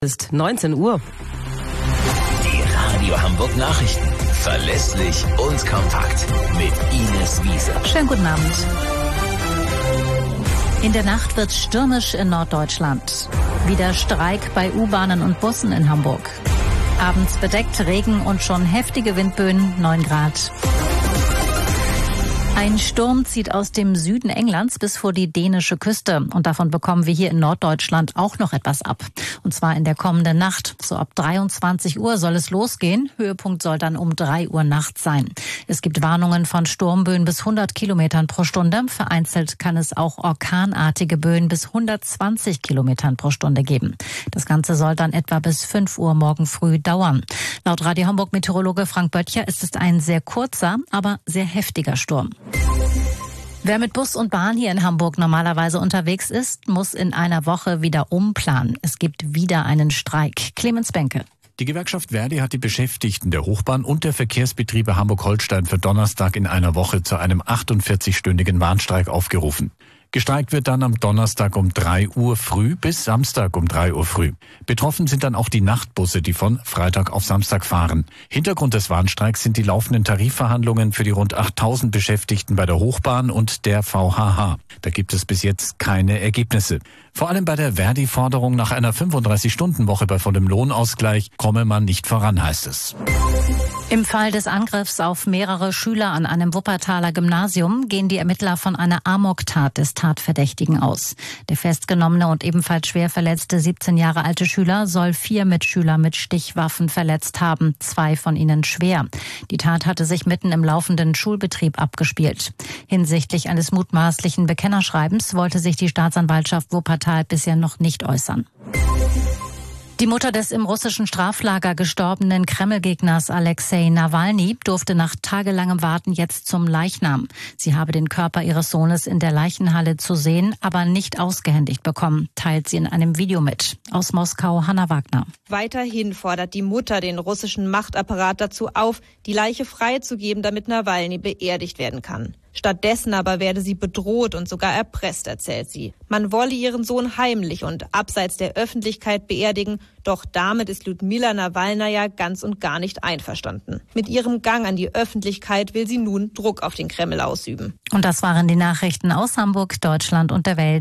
Ist 19 Uhr. Die Radio Hamburg Nachrichten. Verlässlich und kompakt. Mit Ines Wiese. Schönen guten Abend. In der Nacht wird es stürmisch in Norddeutschland. Wieder Streik bei U-Bahnen und Bussen in Hamburg. Abends bedeckt, Regen und schon heftige Windböen, 9 Grad. Ein Sturm zieht aus dem Süden Englands bis vor die dänische Küste. Und davon bekommen wir hier in Norddeutschland auch noch etwas ab. Und zwar in der kommenden Nacht. So ab 23 Uhr soll es losgehen. Höhepunkt soll dann um 3 Uhr nachts sein. Es gibt Warnungen von Sturmböen bis 100 Kilometern pro Stunde. Vereinzelt kann es auch orkanartige Böen bis 120 Kilometern pro Stunde geben. Das Ganze soll dann etwa bis 5 Uhr morgen früh dauern. Laut Radio Hamburg Meteorologe Frank Böttcher ist es ein sehr kurzer, aber sehr heftiger Sturm. Wer mit Bus und Bahn hier in Hamburg normalerweise unterwegs ist, muss in einer Woche wieder umplanen. Es gibt wieder einen Streik. Clemens Benke. Die Gewerkschaft ver.di hat die Beschäftigten der Hochbahn und der Verkehrsbetriebe Hamburg-Holstein für Donnerstag in einer Woche zu einem 48-stündigen Warnstreik aufgerufen. Gestreikt wird dann am Donnerstag um 3 Uhr früh bis Samstag um 3 Uhr früh. Betroffen sind dann auch die Nachtbusse, die von Freitag auf Samstag fahren. Hintergrund des Warnstreiks sind die laufenden Tarifverhandlungen für die rund 8000 Beschäftigten bei der Hochbahn und der VHH. Da gibt es bis jetzt keine Ergebnisse. Vor allem bei der ver.di-Forderung nach einer 35-Stunden-Woche bei vollem Lohnausgleich komme man nicht voran, heißt es. Im Fall des Angriffs auf mehrere Schüler an einem Wuppertaler Gymnasium gehen die Ermittler von einer Amoktat des Tatverdächtigen aus. Der festgenommene und ebenfalls schwer verletzte 17 Jahre alte Schüler soll 4 Mitschüler mit Stichwaffen verletzt haben, 2 von ihnen schwer. Die Tat hatte sich mitten im laufenden Schulbetrieb abgespielt. Hinsichtlich eines mutmaßlichen Bekennerschreibens wollte sich die Staatsanwaltschaft Wuppertal bisher noch nicht äußern. Die Mutter des im russischen Straflager gestorbenen Kreml-Gegners Alexei Nawalny durfte nach tagelangem Warten jetzt zum Leichnam. Sie habe den Körper ihres Sohnes in der Leichenhalle zu sehen, aber nicht ausgehändigt bekommen, teilt sie in einem Video mit. Aus Moskau, Hanna Wagner. Weiterhin fordert die Mutter den russischen Machtapparat dazu auf, die Leiche freizugeben, damit Nawalny beerdigt werden kann. Stattdessen aber werde sie bedroht und sogar erpresst, erzählt sie. Man wolle ihren Sohn heimlich und abseits der Öffentlichkeit beerdigen, doch damit ist Ljudmila Nawalnaja ganz und gar nicht einverstanden. Mit ihrem Gang an die Öffentlichkeit will sie nun Druck auf den Kreml ausüben. Und das waren die Nachrichten aus Hamburg, Deutschland und der Welt.